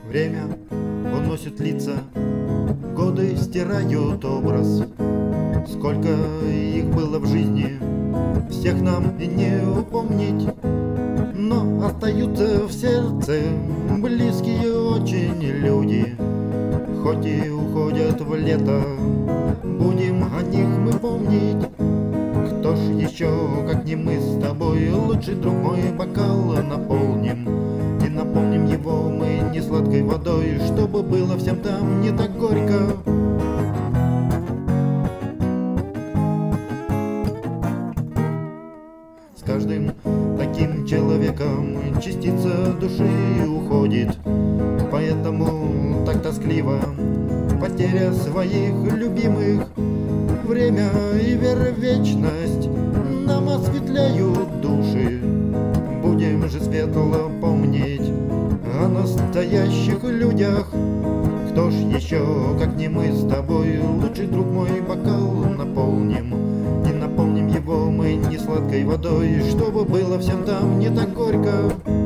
Время уносит лица, годы стирают образ. Сколько их было в жизни, всех нам и не упомнить. Но остаются в сердце близкие очень люди. Хоть и уходят в лето, будем о них мы помнить. Кто ж еще, как не мы с тобой, лучший друг мой, бокал наполним. И наполним его мы не сладкой водой, чтобы было всем там не так горько. С каждым таким человеком частица души уходит, поэтому так тоскливо потеря своих любимых. Время и вера в вечность нам осветляют души. Будем же светло помнить о настоящих людях. Кто ж еще, как не мы с тобой, лучший друг мой, бокал наполним. И наполним его мы не сладкой водой, чтобы было всем там не так горько.